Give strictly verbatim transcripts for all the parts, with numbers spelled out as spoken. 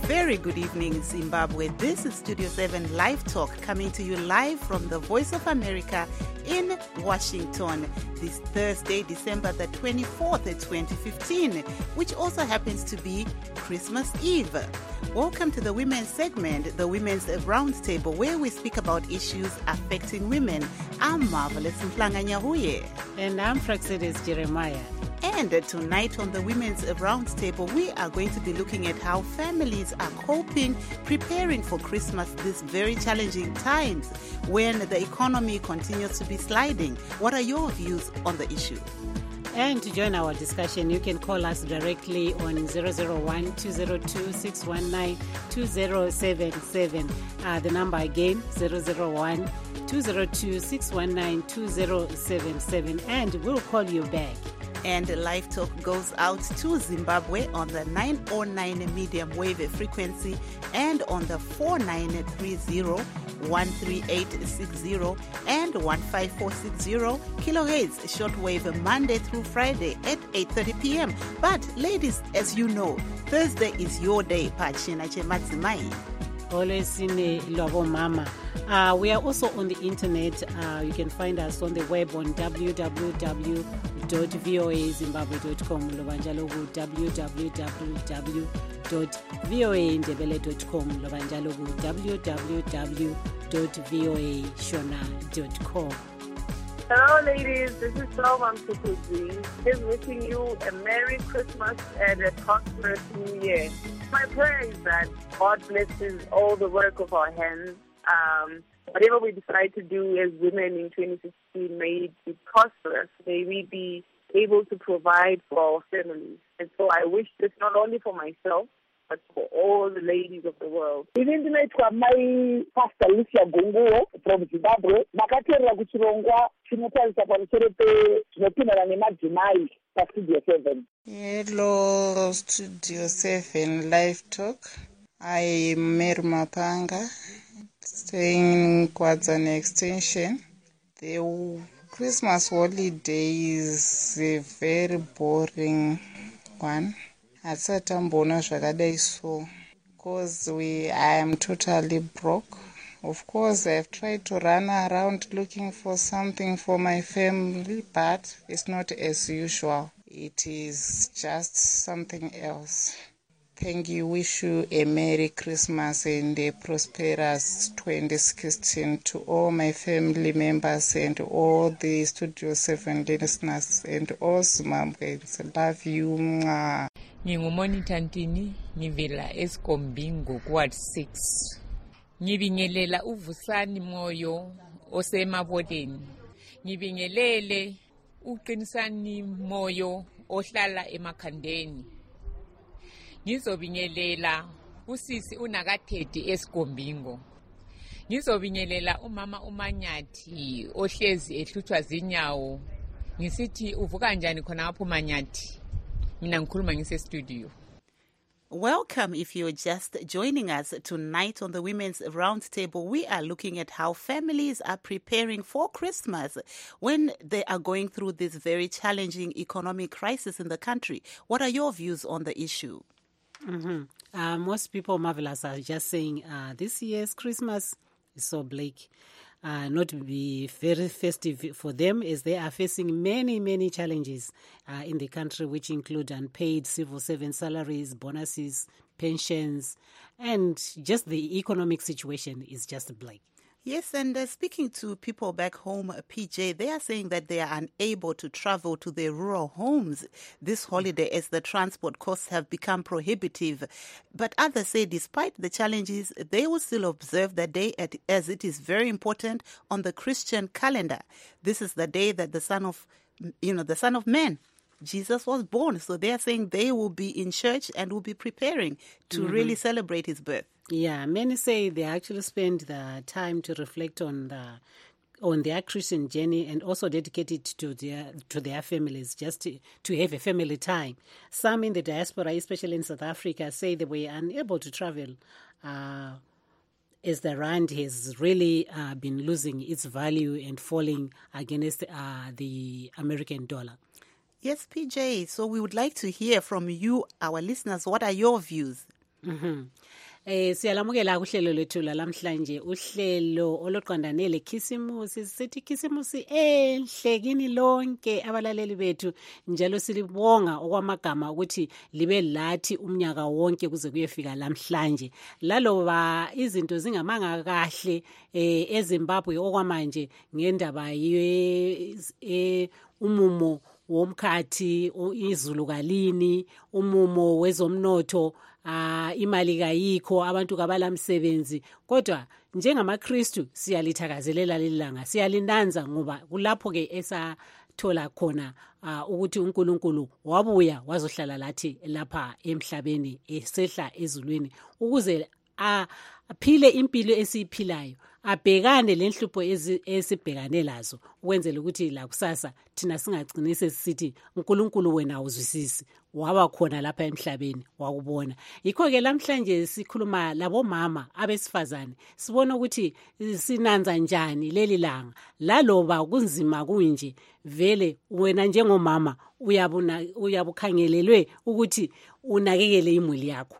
very good evening, Zimbabwe. This is Studio seven Live Talk, coming to you live from the Voice of America in Washington this Thursday, December the twenty-fourth, twenty fifteen, which also happens to be Christmas Eve. Welcome to the women's segment, the Women's Roundtable, where we speak about issues affecting women. I'm Marvelous Mhlanga Nyahuye. And I'm Praxidis Jeremiah. And tonight on the Women's Roundtable, we are going to be looking at how families are coping, preparing for Christmas, these very challenging times when the economy continues to be sliding. What are your views on the issue? And to join our discussion, you can call us directly on zero zero one, two zero two, six one nine, two zero seven seven. Uh, the number again, zero zero one, two zero two, six one nine, two zero seven seven. And we'll call you back. And Live Talk goes out to Zimbabwe on the nine oh nine medium wave frequency and on the four nine three zero, one three eight six zero and one five four six zero kilohertz shortwave Monday through Friday at eight thirty p.m. But ladies, as you know, Thursday is your day. Pachina Chematzimai. Always in a Lovo Mama. Uh, we are also on the internet. Uh, you can find us on the web on w w w dot voa zimbabwe dot com, Lovanjalogu w w w dot voa ndebele dot com, Lovanjalogu w w w dot voa shona dot com. Hello ladies, this is Salva Mtukuzi. Just wishing you a Merry Christmas and a prosperous New Year. My prayer is that God blesses all the work of our hands. Um, whatever we decide to do as women in twenty sixteen, may it be prosperous. May we be able to provide for our families. And so I wish this not only for myself, but for all the ladies of the world. Even tonight, my pastor Lucia Gunguo from Zimbabwe, makaterera kuchirongwa chinotarisa pamusoro pezvinopindana nemadzimai pastudio seven. Hello, Studio seven Live Talk. I am Mary Mapanga, staying in Kwadzane Extension. The Christmas holiday is a very boring one. Atsatambona zvakadai so, because we I am totally broke. Of course, I've tried to run around looking for something for my family, but it's not as usual. It is just something else. Thank you. Wish you a Merry Christmas and a prosperous twenty sixteen to all my family members and all the Studio seven listeners and all Zimbabweans. Love you. Mwah. Ngingumonita Ntini, ngivela eSkombingo Quad six. Ngibingelela uvusani moyo osemabodeni. Ngibingelele uqinisani moyo ohlala emakhandeni. Ngizobingelela usisi unakathedi eSkombingo. Ngizobingelela umama uManyathi ohlezi ehlutshwa zinyawo. Ngisithi uvuka kanjani khona lapho Manyathi? Mina ngikhuluma ngise studio. Welcome if you're just joining us tonight on the Women's Roundtable. We are looking at how families are preparing for Christmas when they are going through this very challenging economic crisis in the country. What are your views on the issue? Mm-hmm. Uh, most people, Marvelous, are just saying uh, this year's Christmas is so bleak. Uh, not to be very festive for them, as they are facing many, many challenges uh, in the country, which include unpaid civil servant salaries, bonuses, pensions, and just the economic situation is just bleak. Yes, and uh, speaking to people back home, P J, they are saying that they are unable to travel to their rural homes this holiday as the transport costs have become prohibitive. But others say despite the challenges, they will still observe the day at, as it is very important on the Christian calendar. This is the day that the Son of, you know, the Son of Man, Jesus, was born. So they are saying they will be in church and will be preparing to mm-hmm. really celebrate his birth. Yeah, many say they actually spend the time to reflect on the on their Christian journey and also dedicate it to their to their families, just to, to have a family time. Some in the diaspora, especially in South Africa, say they were unable to travel uh, as the rand has really uh, been losing its value and falling against uh, the American dollar. Yes, P J, so we would like to hear from you, our listeners. What are your views? Mhm. Eh siyalamukela kuhlelo lethu lalamhlanje, uhlelo oloqondane lekhisimusi. Sithi khisimusi enhle kini lonke abalaleli bethu, njalo silibonga okwamagama ukuthi libe lathi umnyaka wonke kuze kuyefika lamhlanje. Laloba izinto zingamanga kahle eh eZimbabwe okwamanje ngendaba ye eh, umumo womkhathi, izulu kalini, umumo wezomnotho, ah imali kayikho, abantu kabalamsebenzi, kodwa njengamaKristu siyalithakazelela lelanga, siyalinanza ngoba kulapho ke esathola khona uh, ukuthi uNkulunkulu wabuya wazohlala lathi lapha emhlabeni, esehla ezulwini ukuze aphile impilo esiyiphilayo, abhekane lenhlupho esibhekane lazo, ukwenzela ukuthi la kusasa thina singagcini sesithi uNkulunkulu wena awuzwisisi, waba khona lapha emhlabeni wakubona. Yikho ke lamhlanje sikhuluma labomama abesifazane, sibona ukuthi sinanza njani leli langa, laloba kunzima kunje, vele wena njengomama uyabuna uyabukhangelelwe ukuthi unakekele imuli yakho,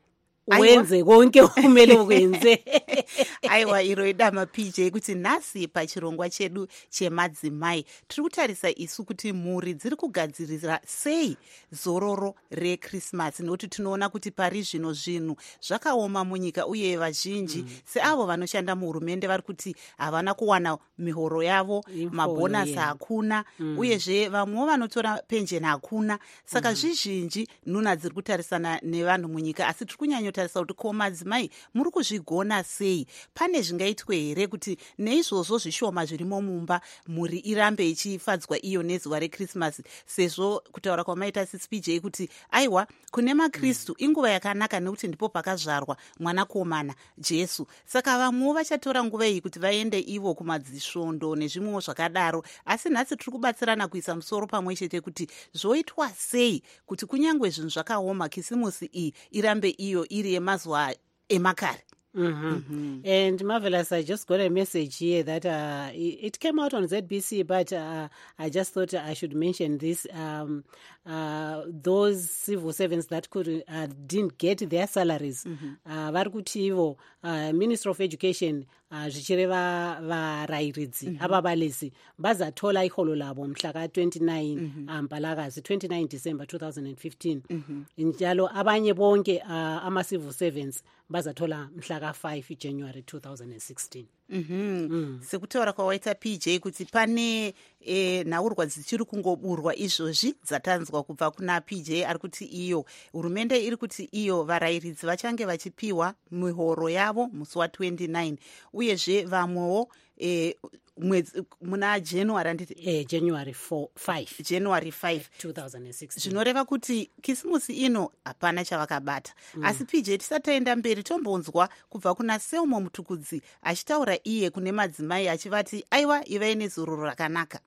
wenze konke kumele ukwenze. Aiwa, iro idama P J kuti nasi pachirongwa chedu chemadzimai tiri kutarisa isu kuti mhuri dziri kugadzirira sei zororo reChristmas, nokuti tinoona kuti pari zvino zvinhu zvakaoma munyika uye vazhinji mm. seavo vanoshanda muhurumende vari kuti havana kuwana mihoro yavo, mabhonasi hakuna mm. uyezve vamwewo vanotora penjeni hakuna, saka mm. zvizhinji nhunha dziri kutarisana nevanhu munyika, asi tiri kunyanyotarisa kuti ko madzimai muri kuzvigona sei? Pane zvingaitwe here kuti neizvozvo zvishoma zvirimo mumba mhuri irambe ichifadzwa iyo nezuva reChristmas, sezvo kutaura kwamaita sisi P J kuti aiwa kune maKristu mm. inguva yakanaka nekuti ndipo pakazvarwa mwanakomana Jesu, saka vamwewo vachatora nguva iyi kuti vaende ivo kumadzisvondo nezvimwewo zvakadaro. Asi nhasi tiri kubatsirana kuisa musoro pamwe chete kuti zvoitwa sei kuti kunyange zvinhu zvakaoma khisimusi iyi irambe iyo iri yemazuva emakare. Mm-hmm. Mm-hmm. And marvelous, I just got a message here that uh, it came out on Z B C, but uh, I just thought I should mention this. Um, uh, those civil servants that could uh, didn't get their salaries, vari kuti ivo Minister of Education zvichireva varairidzi ababalesi bazathola iholo labo mhla ka twenty-nine Mpalakazi twenty-nine December two thousand fifteen. Njalo abanye bonke ama civil servants bazathola mhla ka five January two thousand sixteen. Mhm. Mm. Sekutaura kwawaita P J kuti pane e, nhaurwa dzichiri kungoburwa izvozvi dzatanzwa kubva kuna P J ari kuti iyo hurumende iri kuti iyo varairidzi vachange vachipiwa mihoro yavo musi wa twenty-nine, uyezve vamwewo e, mwedzi muna January anditi eh January five January five two thousand sixteen. Zvinoreva kuti Christmas ino hapana chavakabata. Mm. Asi P J tisataenda mberi tombonzwa kubva kuna Selmo Mutukudzi achitaura iye kune madzimai achivati aiwa ivai nezororo rakanaka.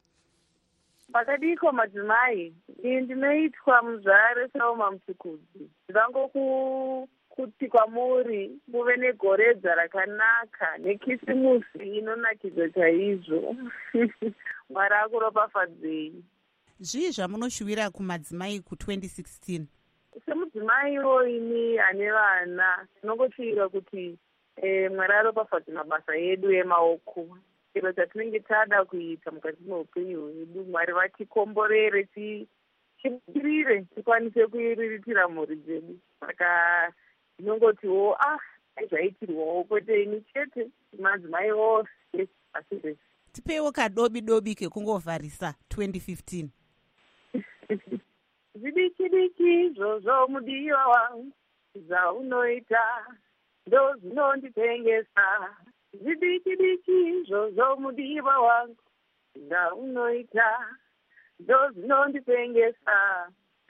Pakadiko madzimai, ndinoitwa muzvare Selmo Mutukudzi. Ndivangoku kuti kwamuri muve negoredza rakanaka nekisimusi inonakidza chaizvo. Mwari akuropafadzei. Zvii zvamunoshuvira kumadzimai ku twenty sixteen? Semudzimai ini ane vana tinongoshuvira kuti eh, Mwari aropafadze mabasa edu emaoko. Chiro chatinenge tada kuita mukati meupenyu hwedu, Mwari vatikomborere tibudirire tikwanise kuiriritira mhuri dzedu. Saka ndinongotiwo ah zvaitirwawo kwete ini chete madzimai ose asi zvese. Tipewo kadobi dobi kekungovharisa twenty fifteen. Zvidiki diki zvozvo mudiwa wangu zvaunoita ndo zvinonditengesa. Zvidiki diki zvozvo mudiwa wangu zvaunoita ndo zvinonditengesa.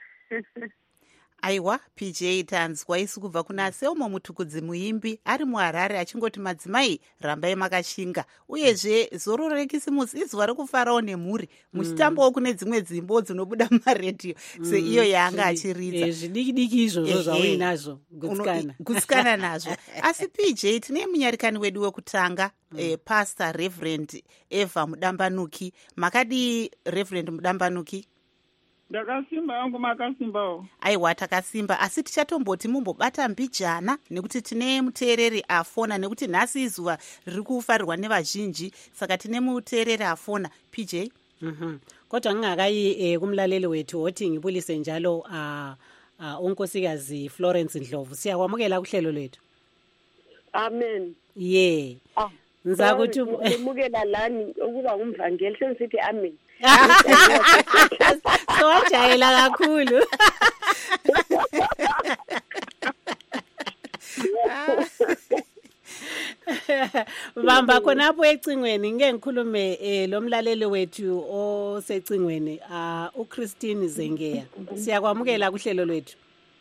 Aiwa, P J tanzwa isu kubva kuna Selmo Mutukudzi muimbi ari muHarare achingoti madzimai rambai makashinga, uyezve zororo rekisimusi izuva rekufarawo nemhuri muchitambawo kune dzimwe dzimbo dzinobuda mumaredhiyo seiyo yaanga achiridza zvidiki-diki izvozvo zvauinazvo gutsikana gutsikana nazvo. Asi P J tine munyarikani wedu wekutanga mm. eh, Pastor Reverend Eva Mudambanuki. Makadi Reverend Mudambanuki? ndakasimba yangu makasimbawo. Aiwa takasimba asi tichatomboti mumbobata mbijana nekuti tine muteereri afona nekuti nhasi izuva riri kufarirwa nevazhinji saka tine muteereri afona P J. Mhm. Kodwa ngingakayi eh, kumlaleli wethu othi ngibulise njalo uh, uh, unkosikazi Florence Ndlovu siyakwamukela kuhlelo lwethu. Amen. Yeah. Ah. Ngizakuthi umukela lani ukuba ngumvangeli senisithi amen. Sowajayela kakhulu. Bamba khonapho ecingweni ngeke ngikhulume eh, lo mlaleli wethu osecingweni uh, uChristine Zengeya. Siyakwamukela kuhlelo lwethu.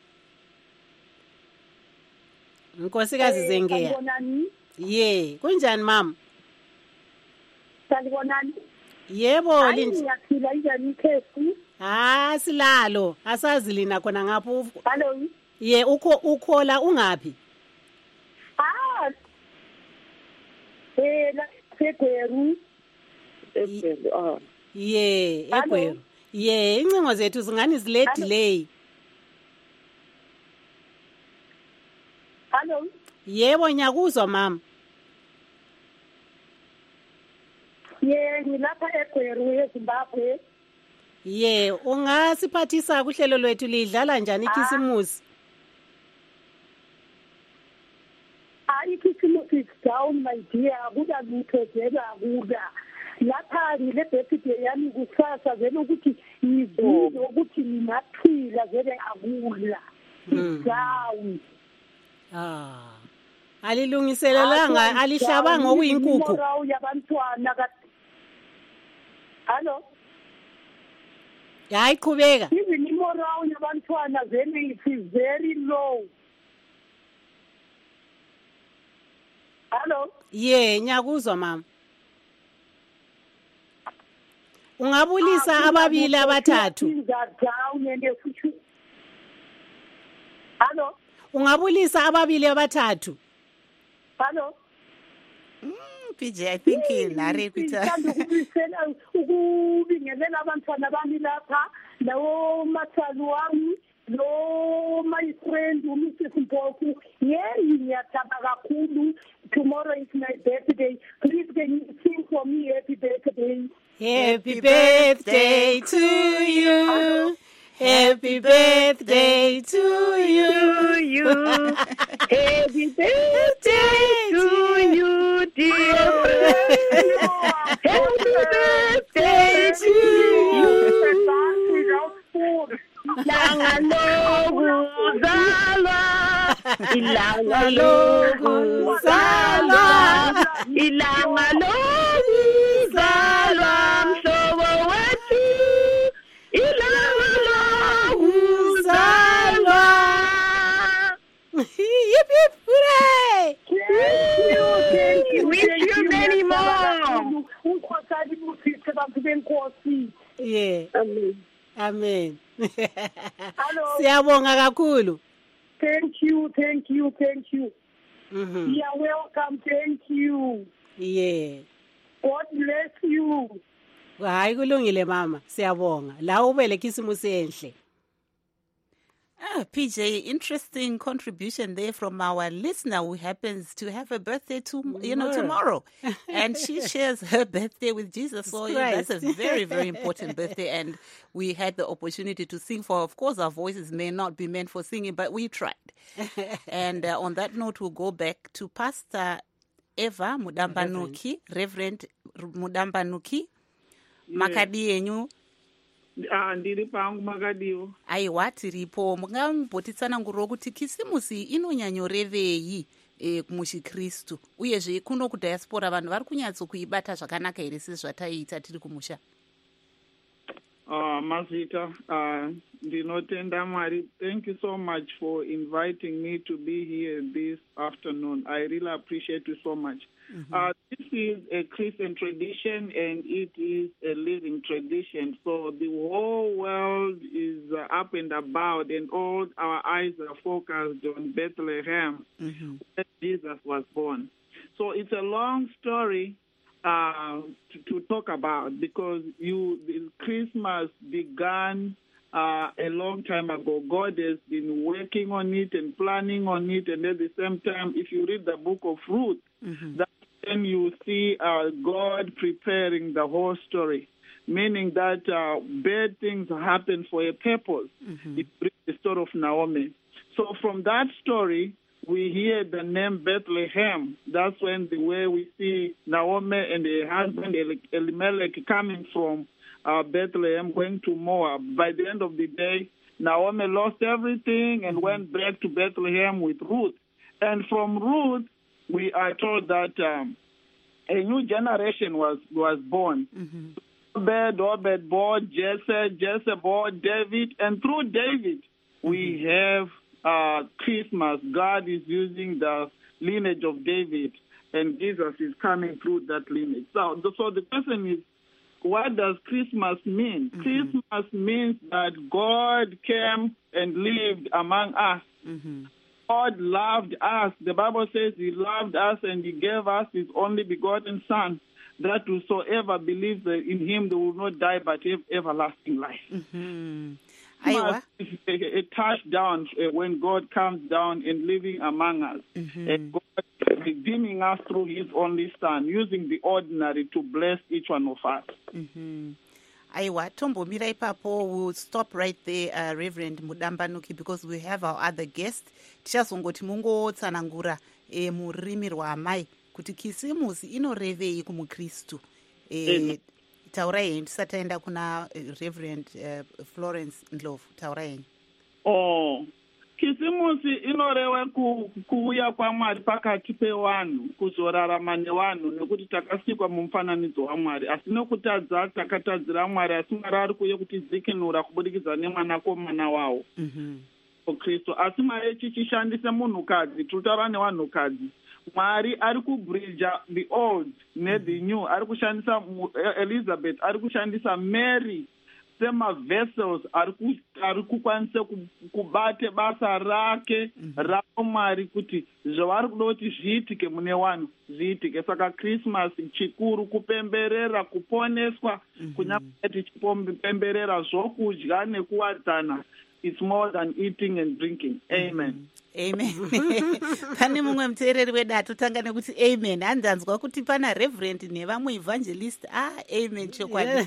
Nkosikazi Zengeya. Sanibonani. Ye, kunjani mama? Sanibonani. Yebo Lindi. Ngiyaphila njani ikhesi? Ah, silalo. Asazi lina khona ngapho. Hello. Ye, ukho ukhola ungapi? Ah. Eh, la February. February. Ah. Ye, egweru. Ye, incingo zethu zingani zile delay. Hello. Yebo nyakuzwa mama. Ye, ngilapha eGweru eZimbabwe. Ye, ungasiphathisa kuhlelo lwethu lidlala njani ikhisimusi? Ah, ikhisimusi is down my dear. Kuda lutho vela kuda. Lapha ngile birthday yami kusasa vele ukuthi ngizwe ukuthi ngingaphila vele akula. Down. Ah. Alilungiselelanga alihlaba ngokuyinkukhu. Yabantwana ka. Hello. Hayi qhubeka. Even imoral yabantwana vele it is very low. Hello. Ye, nyakuzwa mama. Ungabulisa ababili abathathu. Hello. Ungabulisa ababili abathathu. Hello. Mm, P J, I think inare kuita. Ngikubisela ukubingelela abantwana bami lapha lawo mathalu wami lo my friend uMrs Mpofu. Yeah, ngiyathaba kakhulu. Tomorrow is my birthday. Please can you sing for me happy birthday? Happy birthday to you. Happy birthday to you. you. Happy birthday to you, dear friend. Happy birthday to you. Ilanga lokuzalwa, ilanga lokuzalwa, ilanga lokuzalwa, mhlobo wethu, ilanga lokuzalwa. Yip yip hooray! Thank you, thank you. Wish you many more. Unkhosana ibusise bantu benkosi. Yeah. Amen. Amen. Hello. Siyabonga kakhulu. Thank you, thank you, thank you. Mhm. You are welcome, thank you. Yeah. God bless you. Hayi kulungile mama, siyabonga. La ube lekhisimusi enhle. Ah, P J, interesting contribution there from our listener who happens to have a birthday to you know tomorrow, and she shares her birthday with Jesus. So yeah, that's a very very important birthday, and we had the opportunity to sing for her. Of course, our voices may not be meant for singing, but we tried. And uh, on that note, we'll go back to Pastor Eva Mudambanuki, Reverend Mudambanuki, Makadi yenyu. Ah, ndiri pangu makadiwo. Aiwa tiripo mungambotisanangurira kuti khisimusi inonyanyorevei e, kumuchikristu uyezve kuno kudiaspora vanhu vari kunyatso kuibata zvakanaka here sezvataiita tiri kumusha. Uh, Mazita, uh, ndinotenda Mwari. Thank you so much for inviting me to be here this afternoon. I really appreciate you so much. Mm-hmm. Uh, this is a Christian tradition and it is a living tradition. So the whole world is uh, up and about and all our eyes are focused on Bethlehem, mm-hmm. where Jesus was born. So it's a long story uh, to, to talk about because you the Christmas began uh, a long time ago. God has been working on it and planning on it, and at the same time, if you read the book of Ruth, mm-hmm. then you see uh, God preparing the whole story, meaning that uh, bad things happen for a purpose. Mm-hmm. It brings the story of Naomi. So from that story, we hear the name Bethlehem. That's when the way we see Naomi and her husband Elimelech coming from uh, Bethlehem, going to Moab. By the end of the day, Naomi lost everything and went back to Bethlehem with Ruth. And from Ruth, we are told that um, a new generation was, was born. Mm-hmm. Obed, Obed bore Jesse, Jesse bore David, and through David, mm-hmm. we have Uh, Christmas. God is using the lineage of David, and Jesus is coming through that lineage. So, so the question is, what does Christmas mean? Mm-hmm. Christmas means that God came and lived among us. Mm-hmm. God loved us. The Bible says he loved us and he gave us his only begotten Son, that whosoever believes in him, they will not die but have everlasting life. Mm-hmm. It's a, a touchdown when God comes down and living among us, mm-hmm. and God redeeming us through his only Son, using the ordinary to bless each one of us. Mm-hmm. Aiwa, Tombo Mira Ipapo, we'll stop right there, uh, Reverend Mudambanuki, because we have our other guest. Tichazongoti mungo tsanangura e murimi rwamai kuti kisimusi inorevei kumukristu. E taurai ndisataenda kuna Reverend uh, Florence Ndlovu. Taurai. Oh, kisimusi inorewe ku, kuuya kwa Mwari pakati pevanhu, kuzorarama nevanhu nekuti takasikwa mumufananidzo waMwari, asi nokutadza takatadzira Mwari, asi Mwari ari kuuya kutidzikinura kubudikidza nemwanakomana wawo. Mhm. Kristu, asi Mwari chichishandisa munhukadzi, tutaura nevanhukadzi. Mwari ari kubridja the old ne the new, ari kushandisa Elizabeth, ari kushandisa Mary sema vessels, ari kukwanisa kubate basa rake rako Mwari kuti zvavari kuda kuti zviitike mune vanhu zviitike. Saka Christmas chikuru kupemberera kuponeswa, kunyange tichipemberera zvokudya nekuwadzana. It's more than eating and drinking. Amen. Amen. Pane mumwe muteereri wedu atotanga nekuti amen. Handanzwa kuti pana reverend nevamwe evangelist. Ah, amen chokwadi.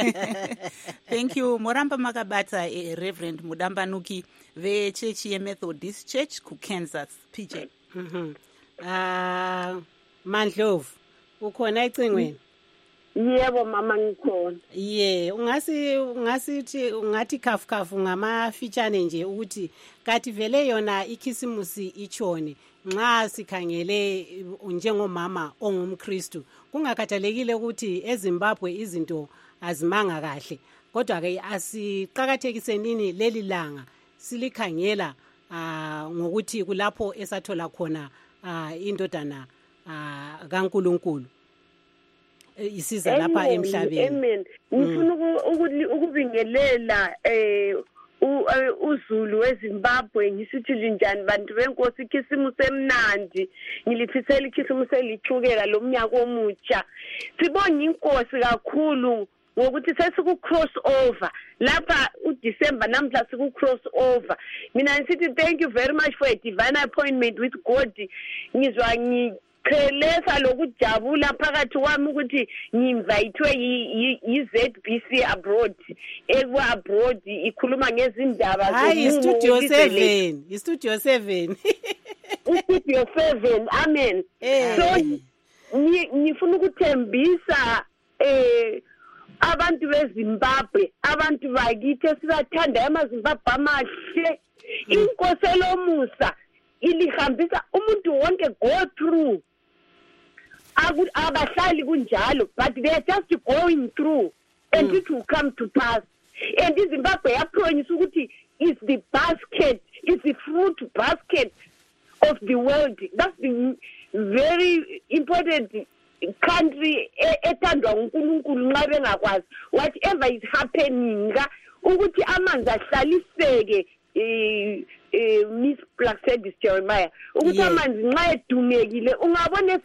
Thank you. Moramba makabata eh, Reverend Mudambanuki vechechi yeMethodist Church ku Kansas, P J. Mhm. Ah, uh, Mandlovu ukhona ecingweni? Yebo mama ngikhona. Yeah, ungasi ungasithi ungathi khafukafu ngamafitshane nje ukuthi kathi vele yona ikhisimusi ichone nxa sikhangele njengomama ongumKristu. Kungakhathalekile ukuthi eZimbabwe izinto azimanga kahle, kodwa ke asiqhakathekise nini leli langa silikhangela ah ngokuthi kulapho esathola khona ah indodana ah kaNkuluNkulu isiza lapha emhlabeni. Amen. Ngifuna ukubingelela eh uZulu weZimbabwe ngisithi njani bantu benkosi ikhisimusi emnandi, ngilifisela ikhisimusi elichukela lomnyaka omutsha. Sibonga inkosi kakhulu ngokuthi sesiku cross over lapha uDecember namhla siku cross over. Mina ngisithi thank you very much for a divine appointment with God. Ngizwa ngi Khelesa lokujabula phakathi kwami ukuthi nginvayithwe yi-Z B C abroad. Ekwa abroad ikhuluma ngezindaba hayi Studio seven, iStudio seven. iStudio seven, amen. So ngifuna ukuthembisa eh abantu beZimbabwe, abantu bakithi sibathanda amaZimbabwe amahle. Inkosi lomusa ilihambisa umuntu wonke go through. Abahlali kunjalo, but they are just going through and mm. it will come to pass. And Zimbabwe yapromise ukuthi is the basket, is the fruit basket of the world. That's the very important country ethandwa uNkulunkulu nxa bengakwazi whatever is happening ukuthi amanzi ahlaliseke. eh eh Miss Black said this Jeremiah ukuthi amanzi nxa edumekile ungabona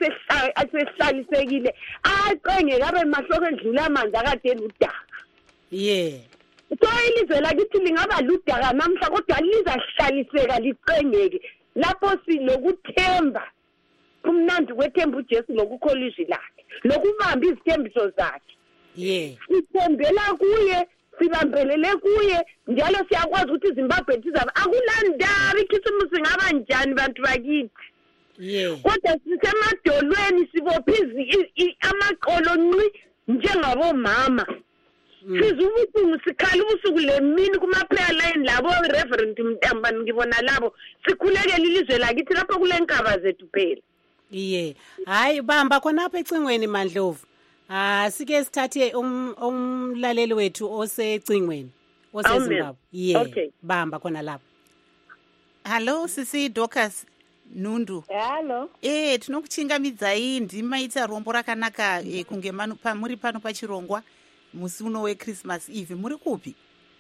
sehlalisekile aqenge kabe mahloko edlula amanzi akade udaka. Yeah, so ilizwe lakithi lingaba ludaka namhla kodwa lizahlaliseka liqengeke lapho silokuthemba kumnandi kwethemba uJesu lokukholwa izwi lakhe lokubamba izithembiso zakhe yeah sithembela kuye sibambelele kuye njalo siyakwazi ukuthi iZimbabwe izaba akulandaba ikhisimusi ngaba njani bantu bakithi yeah kodwa sisemadolweni sibophizi amaqolo nqi njengabo mama sizubuhlungu sikhala ubusuku lemini kuma-prayer line labo reverend Mtambani ngibona labo sikhulekela ilizwe lakithi lapho kule nkaba zethu phela iye hayi bamba khonapha ecingweni Mandlovu ah sike sithathe umlaleli wethu osecingweni oseZimbabwe yeah okay bamba khona lapha. Hello sisi Dorcas Nundu. Hello. Eh tinokuchingamidzai ndima ita rombo rakanaka eh, kunge manu pamuri pano pachirongwa musi uno weChristmas Eve muri kupi?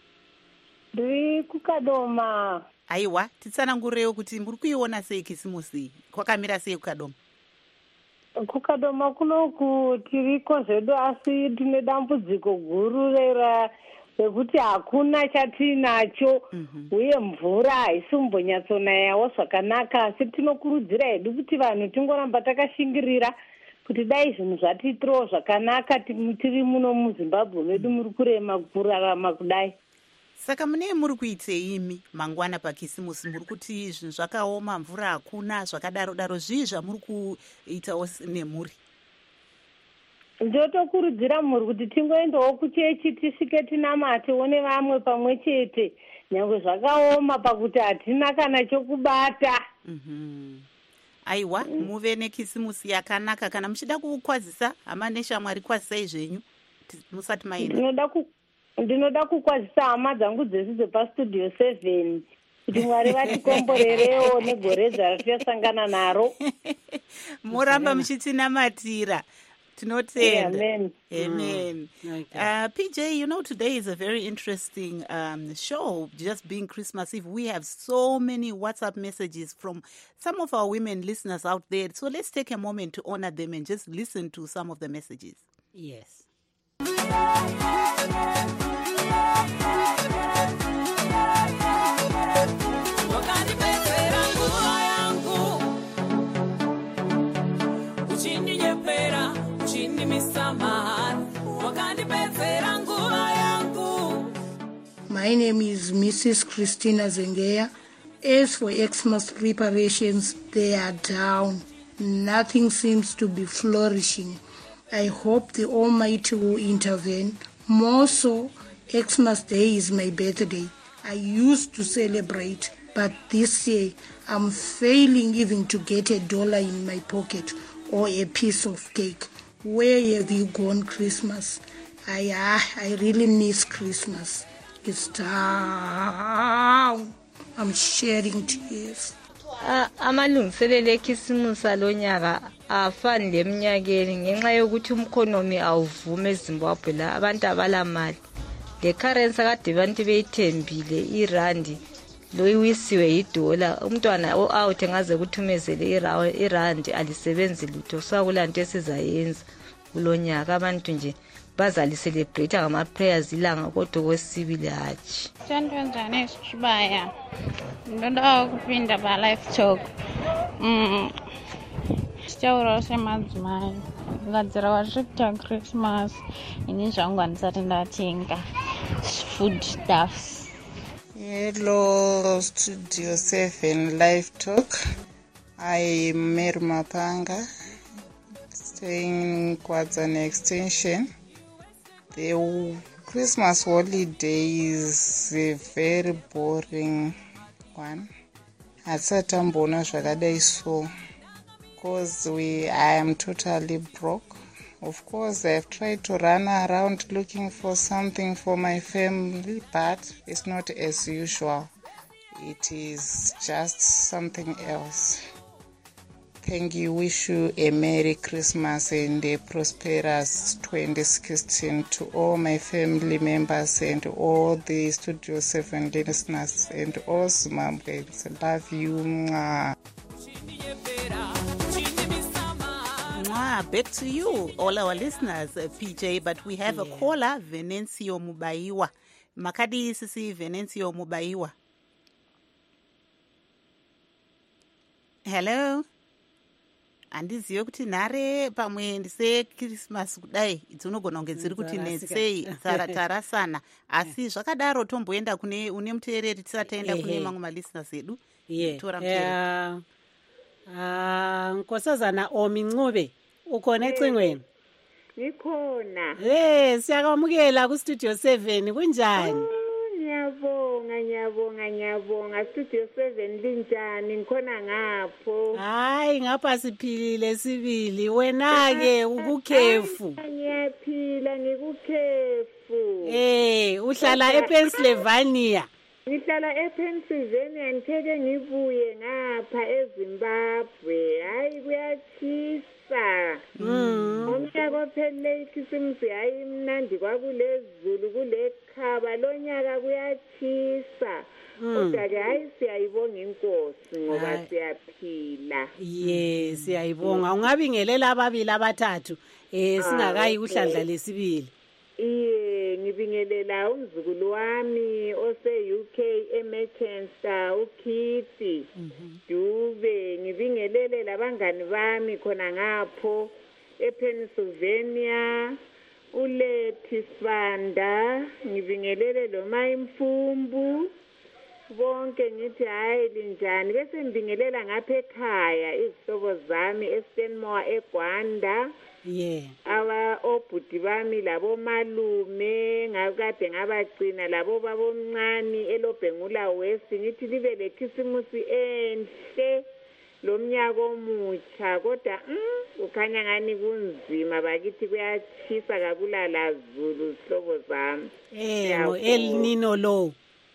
Ndiri kuKadoma. Aiwa titsanangurewo kuti muri kuiona sei kisimusi kwakamira sei kuKadoma? kuKadoma kunoku tiriko zvedu asi tine dambudziko guru rera rekuti hakuna chatinacho uye mvura haisimbonyatsonayawo zvakanaka asi tinokurudzira hedu kuti vanhu tingoramba takashingirira kuti dai zvinhu zvatiitirawo zvakanaka tiri muno muZimbabwe medu muri kurema kurarama kudai. Saka mune muri kuitei imi mangwana pakisimusi muri kuti zvinhu zvakaoma mvura hakuna zvakadaro daro zvii zvamuri kuitawo nemhuri? Ndotokurudzira mhuri kuti tingoendawo kuchechi tisvike tinamatewo nevamwe pamwe chete nyange zvakaoma pakuti hatina kana chokubata. Mhm. Aiwa mm. muve nekisimusi yakanaka kana muchida kukwazisa hama neshamwari kwazisai zvenyu musati maenda. Ndinoda ku ndinoda kukwazisa hama dzangu dzese dzepastudio seven kuti Mwari vatikomborerewo negore ratasangana naro. Muramba muchitinamatira. Tinotenda. Amen. Amen. Mm. Okay. Uh, P J, you know, today is a very interesting um, show, just being Christmas Eve. We have so many WhatsApp messages from some of our women listeners out there. So let's take a moment to honor them and just listen to some of the messages. Yes. My name is Missus Christina Zengeya. As for Xmas preparations, they are down. Nothing seems to be flourishing. I hope the Almighty will intervene. More so, Xmas Day is my birthday. I used to celebrate, but this year I'm failing even to get a dollar in my pocket or a piece of cake. Where have you gone, Christmas? I, I really miss Christmas. It's down. I'm shedding tears. Amalungiselelo ekhisimusi alonyaka afani leminyakeni ngenxa yokuthi umkhonomi awuvumi eZimbabwe la abantu abalamali. Le currency kade abantu beyithembile irandi lo iwisiwe idola umntwana o-out ngaze kuthumezele irandi alisebenzi lutho sakulanto esizayenza kulonyaka abantu nje bazali-celebrate ngama-prayers ilanga kodwa kwesibili hatshi. Santonjani esishibaya ndoda kupinda pa-life talk um sitaura semadzimai kugadzira wasvikuta Christmas ini zvangu handisati ndatenga food stuffs. Hello Studio seven Live Talk. I'm Mary Mapanga, staying in Kwadzane Extension. The Christmas holiday is a very boring one. Hatsatambona zvakadai so because we I am totally broke. Of course, I've tried to run around looking for something for my family, but it's not as usual. It is just something else. Thank you. Wish you a Merry Christmas and a prosperous twenty sixteen to all my family members and all the Studio seven listeners and all Zimbabweans. Love you. Mwah. Mwah. Back to you, all our listeners, uh, P J. But we have yeah. a caller, Venancio Mubaiwa. Makadi sisi Venancio Mubaiwa. Hello. Andizive kuti nhare pamwe ndise Christmas kudai dzinogona kunge dziri kuti netsei tarasana asi zvakadaro tomboenda kune une muteereri tisataenda kune mamwe malisteners edu. Tora muteereri. Ah, Nkosazana Omi Ncube ukhona ecingweni? Ngikhona. Eh, siyakwamukela ku Studio seven kunjani? Ngiyabonga ngiyabonga ngiyabonga Studio seven linjani ngikhona ngapho? Hayi ngapha siphilile sibili wena ke ukukhefu. Ngiyaphila ngikukhefu. Eh, uhlala ePennsylvania. Ngihlala ePennsylvania ngithe ngibuye ngapha eZimbabwe. Hayi kuyachisa. Mm. Umnyaka ophelele ikhisimusi hayi mnandi kwakulezulu kulekhaba lonyaka kuyachisa. Kodwa ke hayi siyayibonga inkosi ngoba siyaphila. Yes, siyayibonga. Ungabingelela ababili abathathu eh singakayi kuhlandla lesibili. Iye ngibingelela umzukulu wami ose U K eMarchester uKithi Dube ngibingelele labangani bami khona ngapho ePennsylvania uLethi Sibanda ngibingelele lo Mayimfumbu bonke ngithi hayi linjani bese ngibingelela ngapha ekhaya izihlobo zami eStenmore eGwanda. Yeah. Aba obhuti bami labo malume ngakade ngabagcina labo babomncane eLobhengula West ngithi libe lekhisimusi enhle lomnyaka omutsha kodwa ukhanya ngani kunzima bakithi kuyachisa kakulala zulu sihlobo zami. Eh ngo El Nino lo.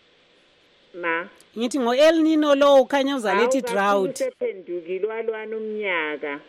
Ma ngithi ngo El Nino lo ukhanya uzalethi drought. Usephendukile walwana umnyaka.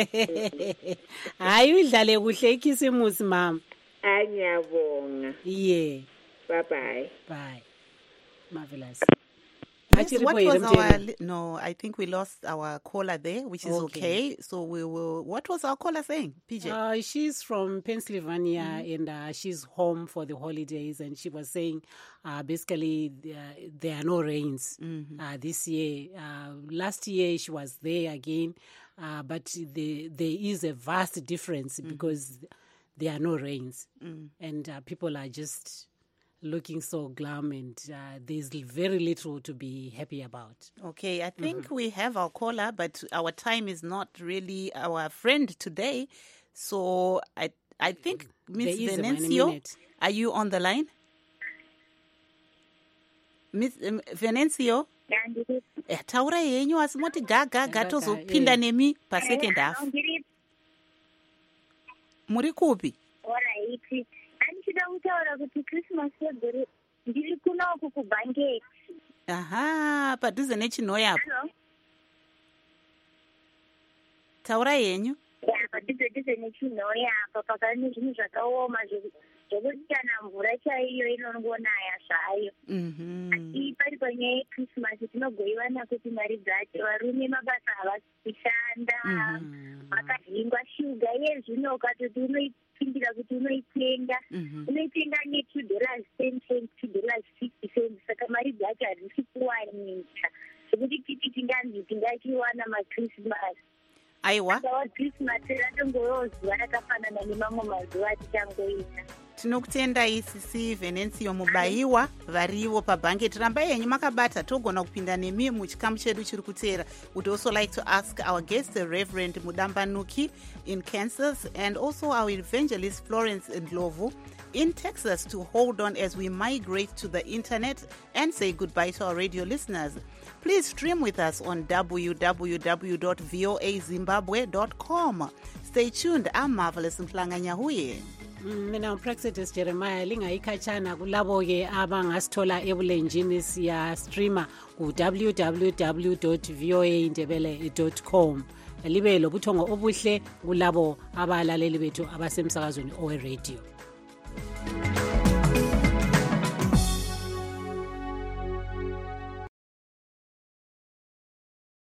Hayi udlale kuhle ikhisimusi mama. Ngiyabonga. Yeah. Bye bye. Bye. Marvelous. Yes, what was our li- no, I think we lost our caller there, which is okay. okay. So we will. What was our caller saying, P J? Uh, she's from Pennsylvania mm-hmm. and uh, she's home for the holidays, and she was saying, uh, basically, uh, there are no rains mm-hmm. uh, this year. Uh, last year she was there again, uh, but the, there is a vast difference mm-hmm. because there are no rains, mm-hmm. and uh, people are just looking so glum, and uh, there's very little to be happy about. Okay, I think mm-hmm. we have our caller, but our time is not really our friend today. So I I think Miss Venancio, are you on the line? Miss um, Venancio? Eh, taura yenyu asimoti gaga gato zopinda nemi pa second half. Muri kupi? Alright. Ndida kutaura kuti Christmas yegore ndiri kuno kukubange. Aha, padhuze nechinoyapo. Taura yenyu? Ya, padhuze dhuze nechinoyapo pakane zvinhu zvakaoma zvekuti kana mvura chaiyo inongonaya zvayo. Mhm. Asi pari panyaya yeChristmas tinogoivana kuti mari dzacho varume mabasa havasi kushanda. Makazvingwa shuga yezvino ukatoti unoipindira kuti unoitenga unoitenga ne-two dollars ten cents two dollars fifty cents saka mari dzacho hadzisi kuwanika zvekuti titi tinganzi tingachiwana machristmas. Aiwa Christmas ratongovewo zuva rakafanana nemamwe mazuva atichangoita. Tinokutenda isisi Venancio Mubaiwa varivo pabhangeti rambai yenyu makabata togona kupinda nemi muchikamu chedu chiri kuteera. Would also like to ask our guest, the Reverend Mudambanuki in Kansas, and also our evangelist Florence Ndlovu in Texas, to hold on as we migrate to the internet and say goodbye to our radio listeners. Please stream with us on w w w dot voa zimbabwe dot com. Stay tuned. I'm Marvelous Mhlanganyahuye. Mina uPraxedis Jeremiah lingayikhatshana kulabo ke abangasithola ebulenjini siya streamer ku w w w dot voa indebele dot com. Libe lobuthongo obuhle kulabo abalaleli bethu abasemsakazweni owe radio.